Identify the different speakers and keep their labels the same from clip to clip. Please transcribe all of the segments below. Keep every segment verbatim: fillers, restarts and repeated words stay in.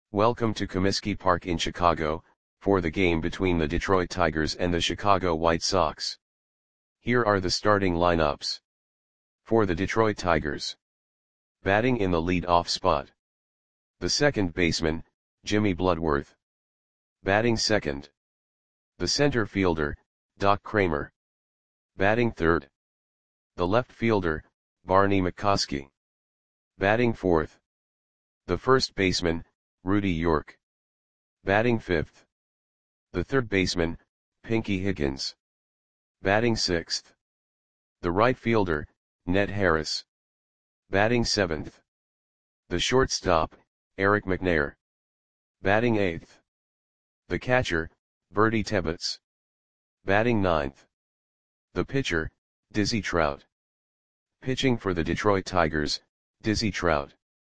Speaker 1: Welcome to Comiskey Park in Chicago, for the game between the Detroit Tigers and the Chicago White Sox. Here are the starting lineups. For the Detroit Tigers. Batting in the lead-off spot. The second baseman, Jimmy Bloodworth. Batting second. The center fielder, Doc Cramer. Batting third. The left fielder, Barney McCoskey. Batting fourth. The first baseman, Rudy York. Batting fifth. The third baseman, Pinky Higgins. Batting sixth. The right fielder, Ned Harris. Batting seventh. The shortstop, Eric McNair. Batting eighth. The catcher, Bertie Tebbetts. Batting ninth. The pitcher, Dizzy Trout. Pitching for the Detroit Tigers, Dizzy Trout.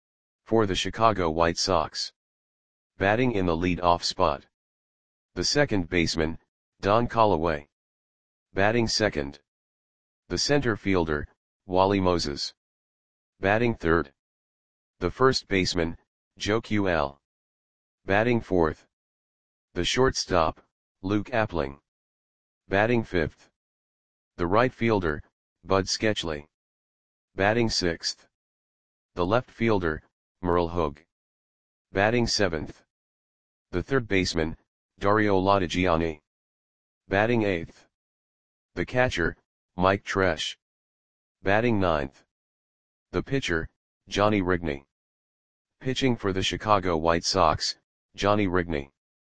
Speaker 1: For the Chicago White Sox. Batting in the lead-off spot. The second baseman, Don Callaway. Batting second. The center fielder, Wally Moses. Batting third. The first baseman, Joe Q L. Batting fourth. The shortstop, Luke Appling. Batting fifth. The right fielder, Bud Sketchley. Batting sixth. The left fielder, Merle Hogue. Batting seventh. The third baseman, Dario Lodigiani. Batting eighth. The catcher, Mike Tresh. Batting ninth. The pitcher, Johnny Rigney. Pitching for the Chicago White Sox, Johnny Rigney.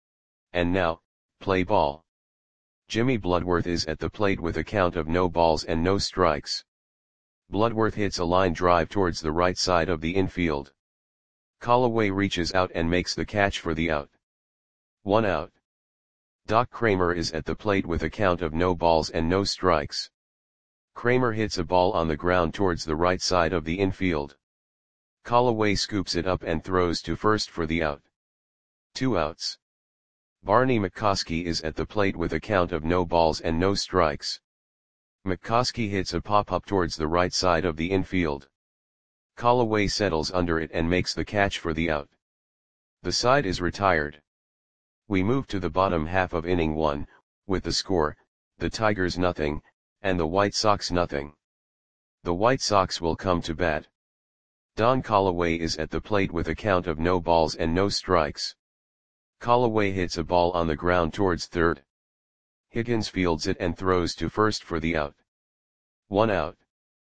Speaker 1: And now, play ball. Jimmy Bloodworth is at the plate with a count of no balls and no strikes. Bloodworth hits a line drive towards the right side of the infield. Callaway reaches out and makes the catch for the out. One out. Doc Cramer is at the plate with a count of no balls and no strikes. Cramer hits a ball on the ground towards the right side of the infield. Callaway scoops it up and throws to first for the out. Two outs. Barney McCoskey is at the plate with a count of no balls and no strikes. McCoskey hits a pop-up towards the right side of the infield. Callaway settles under it and makes the catch for the out. The side is retired. We move to the bottom half of inning one, with the score, the Tigers nothing, and the White Sox nothing. The White Sox will come to bat. Don Callaway is at the plate with a count of no balls and no strikes. Callaway hits a ball on the ground towards third. Higgins fields it and throws to first for the out. One out.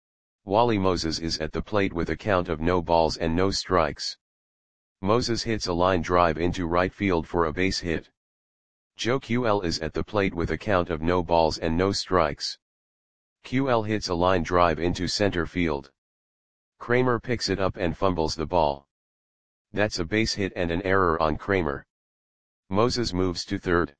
Speaker 1: Wally Moses is at the plate with a count of no balls and no strikes. Moses hits a line drive into right field for a base hit. Joe Q L is at the plate with a count of no balls and no strikes. Q L hits a line drive into center field. Cramer picks it up and fumbles the ball. That's a base hit and an error on Cramer. Moses moves to third.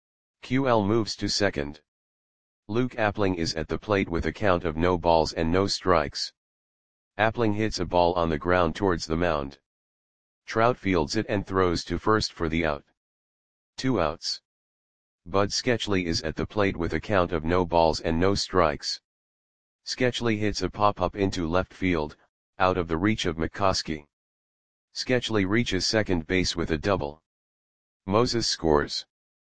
Speaker 1: Q L moves to second. Luke Appling is at the plate with a count of no balls and no strikes. Appling hits a ball on the ground towards the mound. Trout fields it and throws to first for the out. Two outs. Bud Sketchley is at the plate with a count of no balls and no strikes. Sketchley hits a pop-up into left field, out of the reach of McCoskey. Sketchley reaches second base with a double. Moses scores.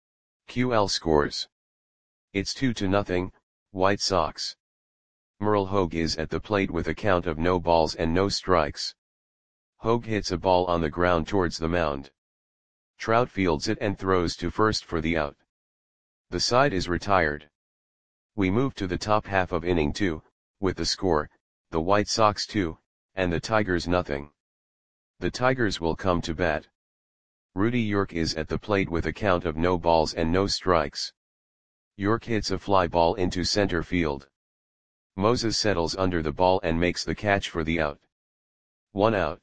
Speaker 1: Q L scores. It's two to nothing, White Sox. Merle Hogue is at the plate with a count of no balls and no strikes. Hogue hits a ball on the ground towards the mound. Trout fields it and throws to first for the out. The side is retired. We move to the top half of inning two, with the score, the White Sox two, and the Tigers nothing. The Tigers will come to bat. Rudy York is at the plate with a count of no balls and no strikes. York hits a fly ball into center field. Moses settles under the ball and makes the catch for the out. One out.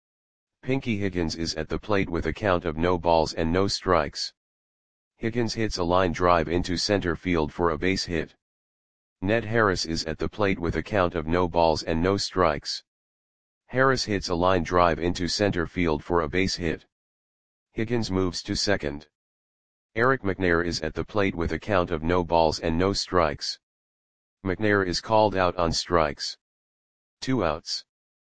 Speaker 1: Pinky Higgins is at the plate with a count of no balls and no strikes. Higgins hits a line drive into center field for a base hit. Ned Harris is at the plate with a count of no balls and no strikes. Harris hits a line drive into center field for a base hit. Higgins moves to second. Eric McNair is at the plate with a count of no balls and no strikes. McNair is called out on strikes. Two outs.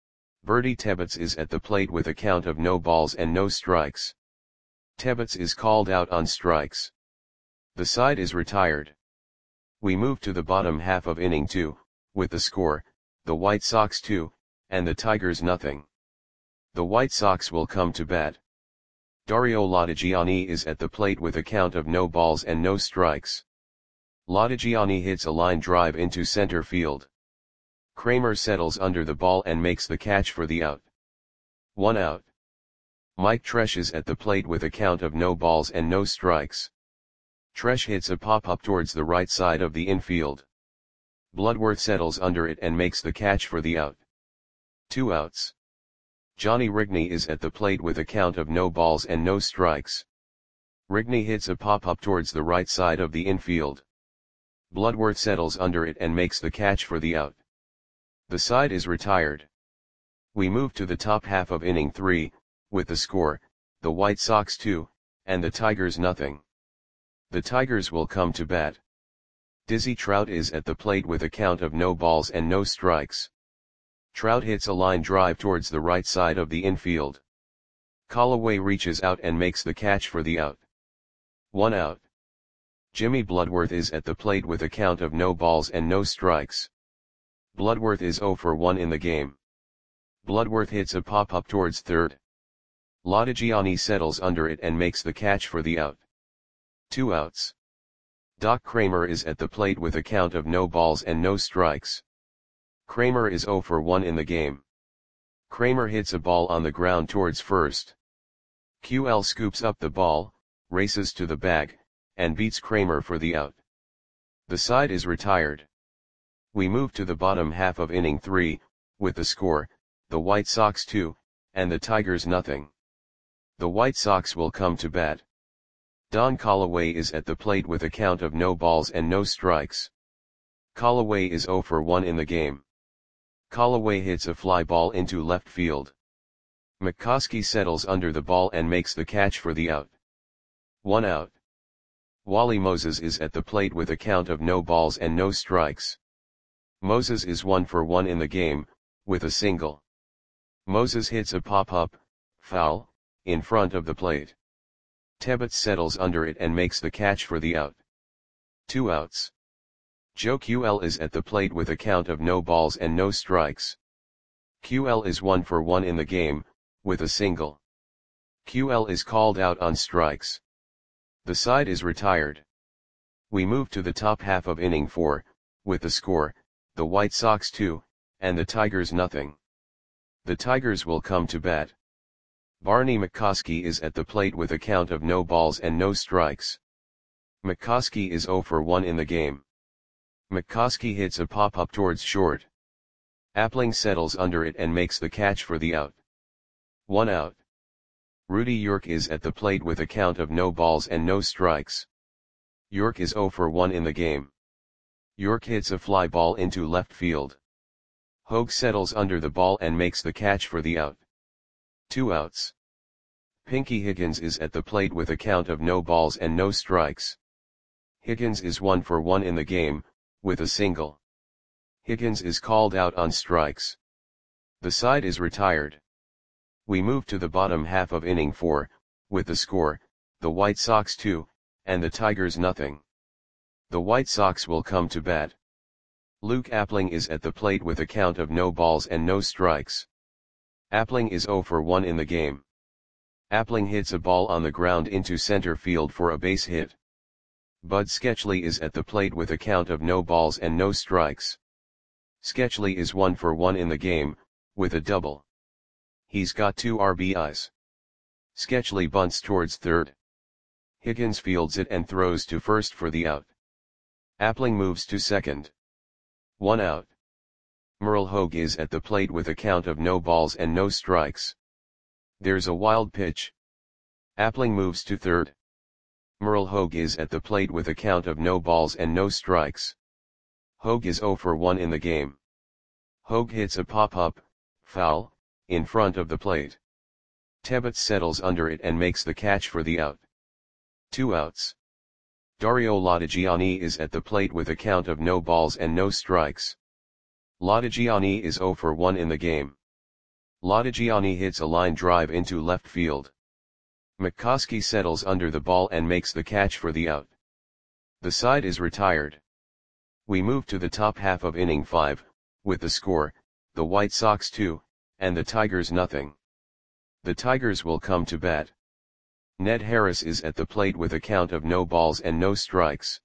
Speaker 1: Bertie Tebbets is at the plate with a count of no balls and no strikes. Tebbets is called out on strikes. The side is retired. We move to the bottom half of inning two, with the score, the White Sox two, and the Tigers nothing. The White Sox will come to bat. Dario Latigiani is at the plate with a count of no balls and no strikes. Latigiani hits a line drive into center field. Kramer settles under the ball and makes the catch for the out. One out. Mike Tresh is at the plate with a count of no balls and no strikes. Tresh hits a pop-up towards the right side of the infield. Bloodworth settles under it and makes the catch for the out. Two outs. Johnny Rigney is at the plate with a count of no balls and no strikes. Rigney hits a pop-up towards the right side of the infield. Bloodworth settles under it and makes the catch for the out. The side is retired. We move to the top half of inning three, with the score, the White Sox two, and the Tigers nothing. The Tigers will come to bat. Dizzy Trout is at the plate with a count of no balls and no strikes. Trout hits a line drive towards the right side of the infield. Callaway reaches out and makes the catch for the out. One out. Jimmy Bloodworth is at the plate with a count of no balls and no strikes. Bloodworth is oh for one in the game. Bloodworth hits a pop-up towards third. Latigiani settles under it and makes the catch for the out. Two outs. Doc Kramer is at the plate with a count of no balls and no strikes. Kramer is oh for one in the game. Kramer hits a ball on the ground towards first. Q L scoops up the ball, races to the bag, and beats Kramer for the out. The side is retired. We move to the bottom half of inning three, with the score, the White Sox two, and the Tigers nothing. The White Sox will come to bat. Don Callaway is at the plate with a count of no balls and no strikes. Callaway is oh for one in the game. Callaway hits a fly ball into left field. McCoskey settles under the ball and makes the catch for the out. One out. Wally Moses is at the plate with a count of no balls and no strikes. Moses is one for one in the game, with a single. Moses hits a pop-up, foul, in front of the plate. Tebbets settles under it and makes the catch for the out. Two outs. Joe Q L is at the plate with a count of no balls and no strikes. Q L is one for one in the game, with a single. Q L is called out on strikes. The side is retired. We move to the top half of inning four, with the score, the White Sox two, and the Tigers nothing. The Tigers will come to bat. Barney McCoskey is at the plate with a count of no balls and no strikes. McCoskey is oh for one in the game. McCoskey hits a pop-up towards short. Appling settles under it and makes the catch for the out. One out. Rudy York is at the plate with a count of no balls and no strikes. York is oh for one in the game. York hits a fly ball into left field. Hogue settles under the ball and makes the catch for the out. Two outs. Pinky Higgins is at the plate with a count of no balls and no strikes. Higgins is one for one in the game, with a single. Higgins is called out on strikes. The side is retired. We move to the bottom half of inning four, with the score, the White Sox two, and the Tigers nothing. The White Sox will come to bat. Luke Appling is at the plate with a count of no balls and no strikes. Appling is oh for one in the game. Appling hits a ball on the ground into center field for a base hit. Bud Sketchley is at the plate with a count of no balls and no strikes. Sketchley is one for one in the game, with a double. He's got two R B Is. Sketchley bunts towards third. Higgins fields it and throws to first for the out. Appling moves to second. One out. Merle Hogue is at the plate with a count of no balls and no strikes. There's a wild pitch. Appling moves to third. Merle Hogue is at the plate with a count of no balls and no strikes. Hogue is oh for one in the game. Hogue hits a pop-up, foul, in front of the plate. Tebbets settles under it and makes the catch for the out. Two outs. Dario Latigiani is at the plate with a count of no balls and no strikes. Latigiani is oh for one in the game. Lodigiani hits a line drive into left field. McCoskey settles under the ball and makes the catch for the out. The side is retired. We move to the top half of inning five, with the score, the White Sox two, and the Tigers nothing. The Tigers will come to bat. Ned Harris is at the plate with a count of no balls and no strikes.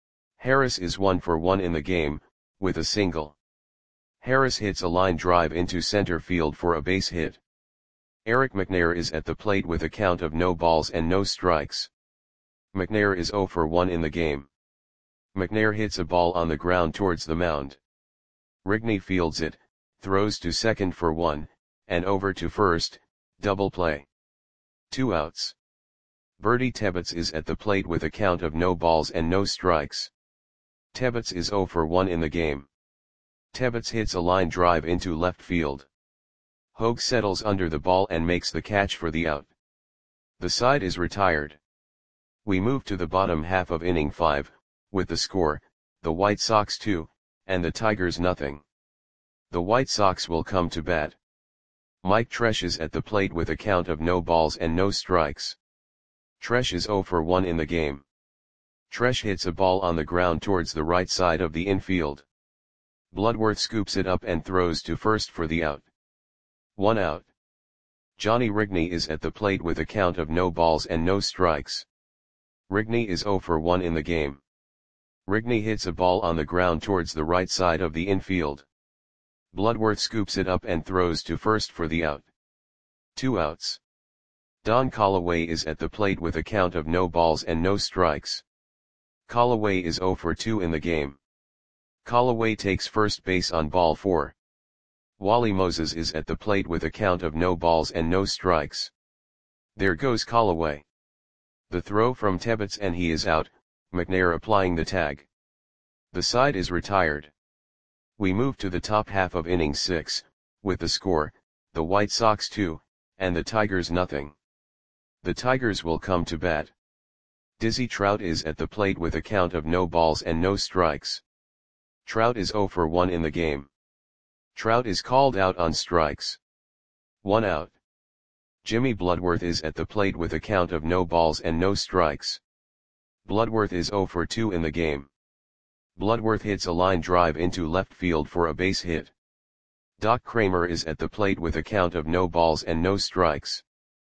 Speaker 1: Harris is one for one in the game, with a single. Harris hits a line drive into center field for a base hit. Eric McNair is at the plate with a count of no balls and no strikes. McNair is zero for one in the game. McNair hits a ball on the ground towards the mound. Rigney fields it, throws to second for one, and over to first, double play. Two outs. Bertie Tebbetts is at the plate with a count of no balls and no strikes. Tebbetts is zero for one in the game. Tebbetts hits a line drive into left field. Hogue settles under the ball and makes the catch for the out. The side is retired. We move to the bottom half of inning five, with the score, the White Sox two, and the Tigers nothing. The White Sox will come to bat. Mike Tresh is at the plate with a count of no balls and no strikes. Tresh is zero for one in the game. Tresh hits a ball on the ground towards the right side of the infield. Bloodworth scoops it up and throws to first for the out. One out. Johnny Rigney is at the plate with a count of no balls and no strikes. Rigney is zero for one in the game. Rigney hits a ball on the ground towards the right side of the infield. Bloodworth scoops it up and throws to first for the out. Two outs. Don Callaway is at the plate with a count of no balls and no strikes. Callaway is zero for two in the game. Callaway takes first base on ball four. Wally Moses is at the plate with a count of no balls and no strikes. There goes Callaway. The throw from Tebbetts and he is out, McNair applying the tag. The side is retired. We move to the top half of inning six, with the score, the White Sox two, and the Tigers nothing. The Tigers will come to bat. Dizzy Trout is at the plate with a count of no balls and no strikes. Trout is zero for one in the game. Trout is called out on strikes. One out. Jimmy Bloodworth is at the plate with a count of no balls and no strikes. Bloodworth is zero for two in the game. Bloodworth hits a line drive into left field for a base hit. Doc Kramer is at the plate with a count of no balls and no strikes.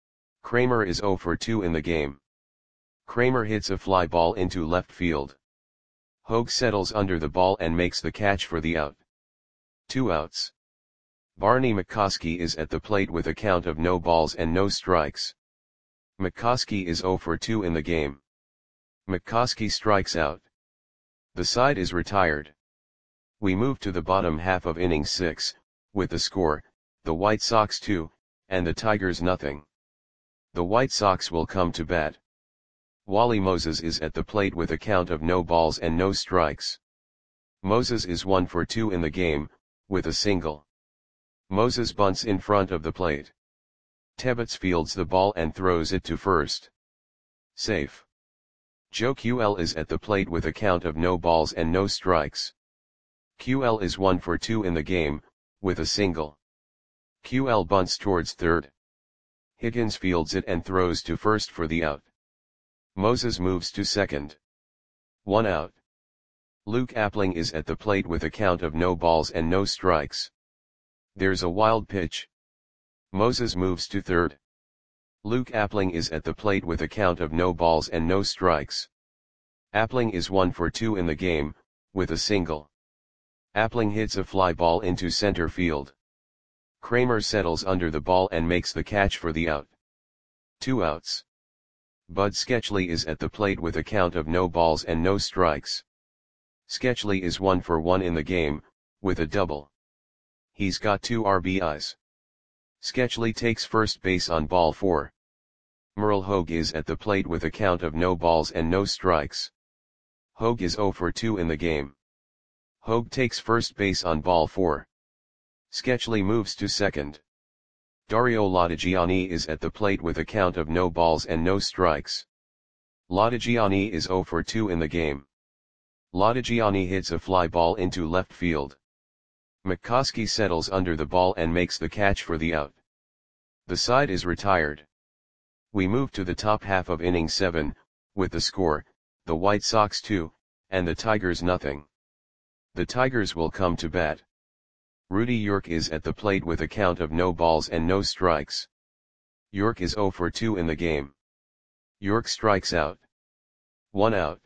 Speaker 1: Kramer is zero for two in the game. Kramer hits a fly ball into left field. Hogue settles under the ball and makes the catch for the out. Two outs. Barney McCoskey is at the plate with a count of no balls and no strikes. McCoskey is zero for two in the game. McCoskey strikes out. The side is retired. We move to the bottom half of inning six, with the score, the White Sox two, and the Tigers nothing. The White Sox will come to bat. Wally Moses is at the plate with a count of no balls and no strikes. Moses is one for two in the game, with a single. Moses bunts in front of the plate. Tebbetts fields the ball and throws it to first. Safe. Joe Q L is at the plate with a count of no balls and no strikes. Q L is one for two in the game, with a single. Q L bunts towards third. Higgins fields it and throws to first for the out. Moses moves to second. One out. Luke Appling is at the plate with a count of no balls and no strikes. There's a wild pitch. Moses moves to third. Luke Appling is at the plate with a count of no balls and no strikes. Appling is one for two in the game, with a single. Appling hits a fly ball into center field. Kramer settles under the ball and makes the catch for the out. Two outs. Bud Sketchley is at the plate with a count of no balls and no strikes. Sketchley is one for one in the game, with a double. He's got two R B Is. Sketchley takes first base on ball four. Merle Hogue is at the plate with a count of no balls and no strikes. Hogue is zero for two in the game. Hogue takes first base on ball four. Sketchley moves to second. Dario Lodigiani is at the plate with a count of no balls and no strikes. Lodigiani is zero for two in the game. Lodigiani hits a fly ball into left field. McCoskey settles under the ball and makes the catch for the out. The side is retired. We move to the top half of inning seven, with the score, the White Sox two, and the Tigers nothing. The Tigers will come to bat. Rudy York is at the plate with a count of no balls and no strikes. York is oh for two in the game. York strikes out. One out.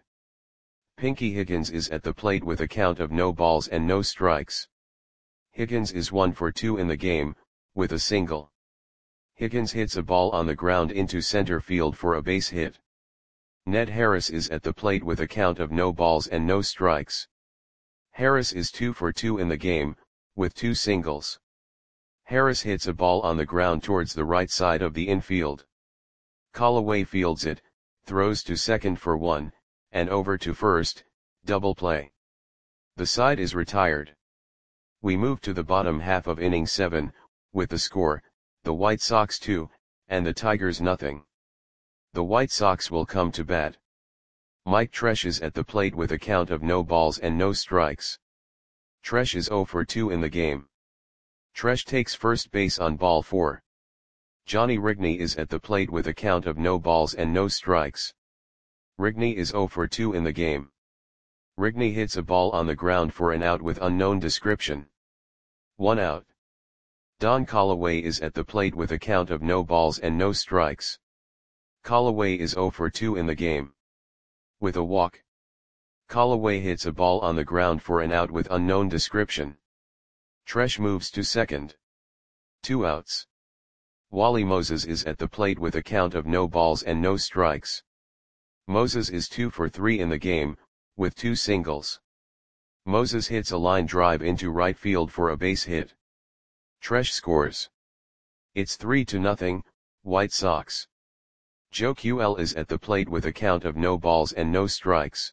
Speaker 1: Pinky Higgins is at the plate with a count of no balls and no strikes. Higgins is one for two in the game, with a single. Higgins hits a ball on the ground into center field for a base hit. Ned Harris is at the plate with a count of no balls and no strikes. Harris is two for two in the game, with two singles. Harris hits a ball on the ground towards the right side of the infield. Callaway fields it, throws to second for one, and over to first, double play. The side is retired. We move to the bottom half of inning seven, with the score, the White Sox two, and the Tigers nothing. The White Sox will come to bat. Mike Tresh is at the plate with a count of no balls and no strikes. Tresh is oh for two in the game. Tresh takes first base on ball four. Johnny Rigney is at the plate with a count of no balls and no strikes. Rigney is oh for two in the game. Rigney hits a ball on the ground for an out with unknown description. One out. Don Callaway is at the plate with a count of no balls and no strikes. Callaway is oh for two in the game. With a walk. Callaway hits a ball on the ground for an out with unknown description. Tresh moves to second. Two outs. Wally Moses is at the plate with a count of no balls and no strikes. Moses is two for three in the game, with two singles. Moses hits a line drive into right field for a base hit. Tresh scores. It's three to nothing, White Sox. Joe Q L is at the plate with a count of no balls and no strikes.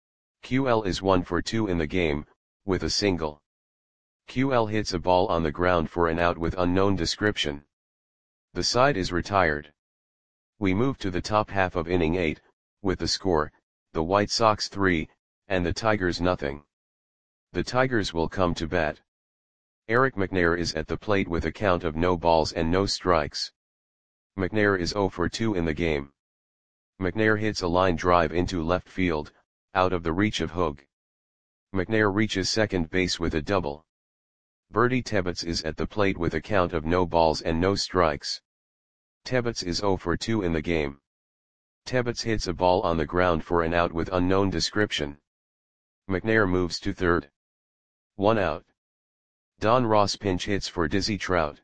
Speaker 1: Q L is one for two in the game, with a single. Q L hits a ball on the ground for an out with unknown description. The side is retired. We move to the top half of inning eight, with the score, the White Sox three, and the Tigers nothing. The Tigers will come to bat. Eric McNair is at the plate with a count of no balls and no strikes. McNair is oh for two in the game. McNair hits a line drive into left field, out of the reach of Hogue. McNair reaches second base with a double. Bertie Tebbetts is at the plate with a count of no balls and no strikes. Tebbetts is oh for two in the game. Tebbetts hits a ball on the ground for an out with unknown description. McNair moves to third. One out. Don Ross pinch hits for Dizzy Trout.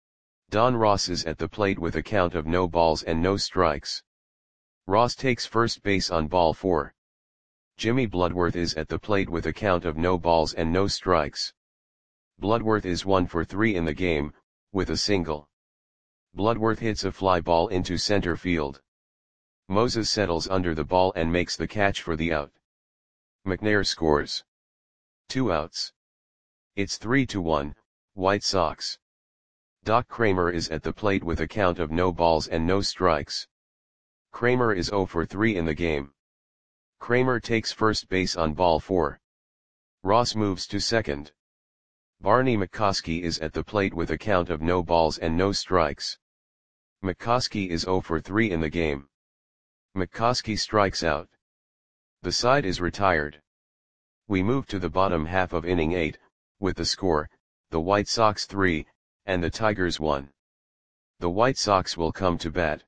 Speaker 1: Don Ross is at the plate with a count of no balls and no strikes. Ross takes first base on ball four. Jimmy Bloodworth is at the plate with a count of no balls and no strikes. Bloodworth is one for three in the game, with a single. Bloodworth hits a fly ball into center field. Moses settles under the ball and makes the catch for the out. McNair scores. Two outs. It's three to one, White Sox. Doc Kramer is at the plate with a count of no balls and no strikes. Kramer is oh for three in the game. Kramer takes first base on ball four. Ross moves to second. Barney McCoskey is at the plate with a count of no balls and no strikes. McCoskey is oh for three in the game. McCoskey strikes out. The side is retired. We move to the bottom half of inning eight, with the score, the White Sox three, and the Tigers one. The White Sox will come to bat.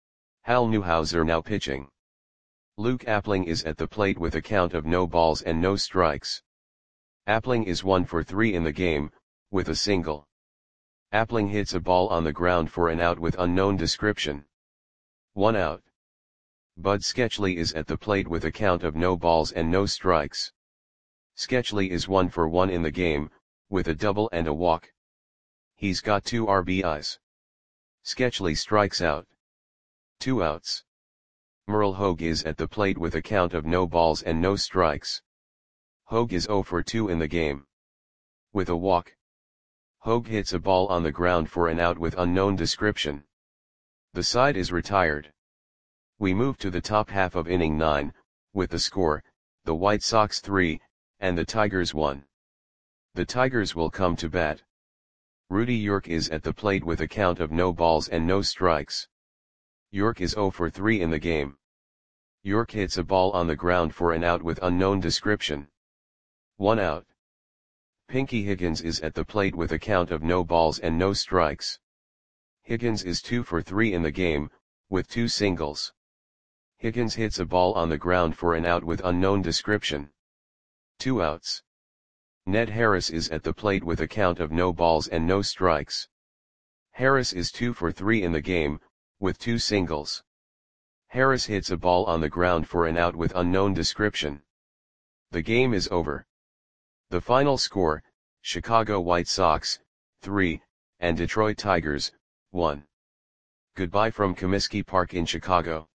Speaker 1: Hal Newhouser now pitching. Luke Appling is at the plate with a count of no balls and no strikes. Appling is one for three in the game, with a single. Appling hits a ball on the ground for an out with unknown description. One out. Bud Sketchley is at the plate with a count of no balls and no strikes. Sketchley is one for one in the game, with a double and a walk. He's got two R B Is. Sketchley strikes out. Two outs. Merle Hogue is at the plate with a count of no balls and no strikes. Hogue is oh for two in the game. With a walk. Hogue hits a ball on the ground for an out with unknown description. The side is retired. We move to the top half of inning nine, with the score, the White Sox three, and the Tigers one. The Tigers will come to bat. Rudy York is at the plate with a count of no balls and no strikes. York is zero for three in the game. York hits a ball on the ground for an out with unknown description. One out. Pinky Higgins is at the plate with a count of no balls and no strikes. Higgins is two for three in the game, with two singles. Higgins hits a ball on the ground for an out with unknown description. Two outs. Ned Harris is at the plate with a count of no balls and no strikes. Harris is two for three in the game, with two singles. Harris hits a ball on the ground for an out with unknown description. The game is over. The final score, Chicago White Sox, three, and Detroit Tigers, one. Goodbye from Comiskey Park in Chicago.